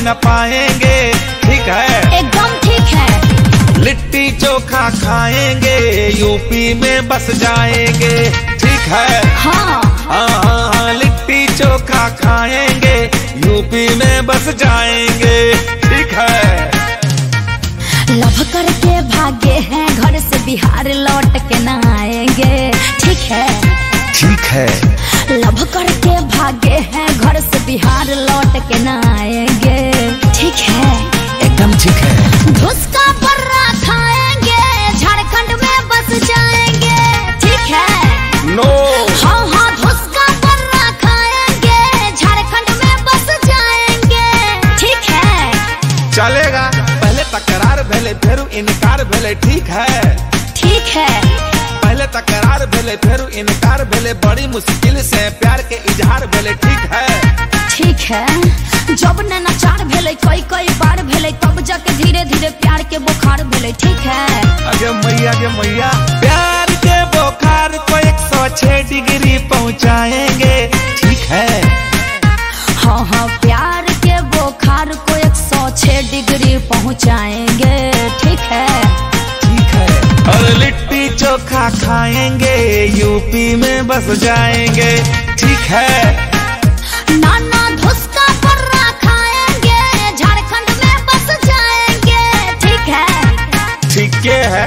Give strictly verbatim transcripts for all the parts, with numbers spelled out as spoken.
न पाएंगे, ठीक है एकदम ठीक है। लिट्टी चोखा खाएंगे यूपी में बस जाएंगे, ठीक है हाँ हाँ हाँ हाँ लिट्टी चोखा खाएंगे यूपी में बस जाएंगे, ठीक है। लव करके भागे हैं घर से बिहार लौट के न आएंगे, ठीक है ठीक है लव करके भागे हैं घर से बिहार लौट के न आएंगे, ठीक है एकदम ठीक है। घुस का पर्रा खाएंगे झारखंड में बस जाएंगे, ठीक है नो हाँ हाँ घुस का पर्रा खाएंगे झारखंड में बस जाएंगे, ठीक है चलेगा। पहले तकरार भेले फिर इनकार भेले, ठीक है ठीक है पहले तकरार भेले फिर इनकार भेले, बड़ी मुश्किल से प्यार के इजहार भेले, ठीक है ठीक है। जब नैनाचार भेले कई कई बार भेले तब जाके धीरे धीरे प्यार के बुखार भेले, ठीक है अगे मैया गे मैया प्यार के बुखार को एक सौ छह डिग्री पहुंचाएंगे, ठीक है हाँ हाँ प्यार के बुखार को एक सौ छह डिग्री पहुंचाएंगे, ठीक है ठीक है। और लिट्टी चोखा खाएंगे यूपी में बस जाएंगे, ठीक है नाना धुसका पर्रा खाएंगे झारखंड में बस जाएंगे, ठीक है ठीक है।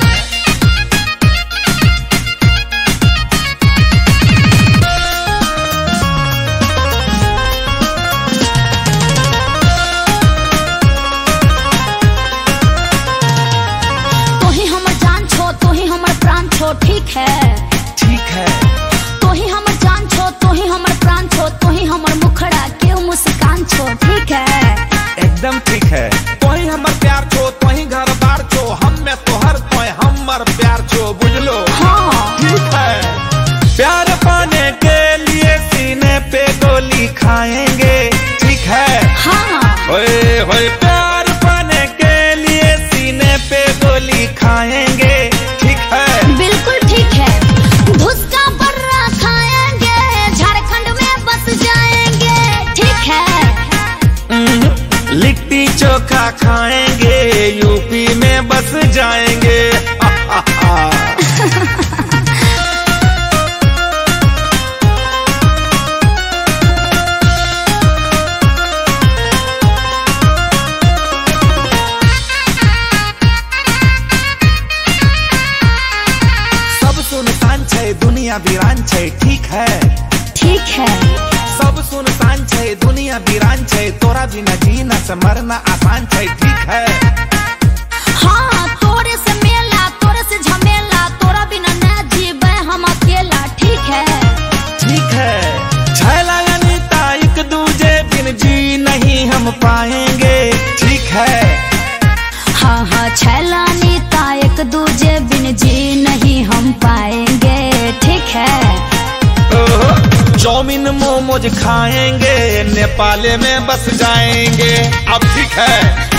तो ही हमर जान छो तो ही हमर प्राण छो, ठीक है ठीक है तो ही हमर जान छो तो ही हमर प्राण छो, तो ही हमर मुखड़ा के मुस्कान छो, ठीक है एकदम ठीक है। तो ही हमर प्यार छो तो ही घर बार छो, हम में तोहर तो हमर प्यार छो, बुझलो हाँ ठीक है। प्यार पाने के लिए सीने पे गोली खाएंगे, ठीक है हाँ होए होए प्यार पाने के लिए सीने पे गोली खाएंगे, ठीक है बिल्कुल ठीक है। धुसका पर्रा खाएंगे झारखंड में बस जाएंगे, ठीक है लिट्टी चोखा खाएंगे यूपी में बस जाएंगे सब सुनसान छै दुनिया वीरान छै, ठीक है ठीक है सब सुनसान छै दुनिया वीरान छै, तोरा बिना जीना से मरना आसान छै, ठीक है हाँ तोरे से मेला तोरे से झमेला, तोरा बिना न जीवे हम अकेला, ठीक है ठीक है। छैला अनीता एक दूजे बिन जी नहीं हम पाएंगे, ठीक है हाँ हाँ छैला नीता एक दूजे बिन जी नहीं हम पाएंगे, ठीक है चाउमीन मोमोज खाएंगे नेपाल में बस जाएंगे, अब ठीक है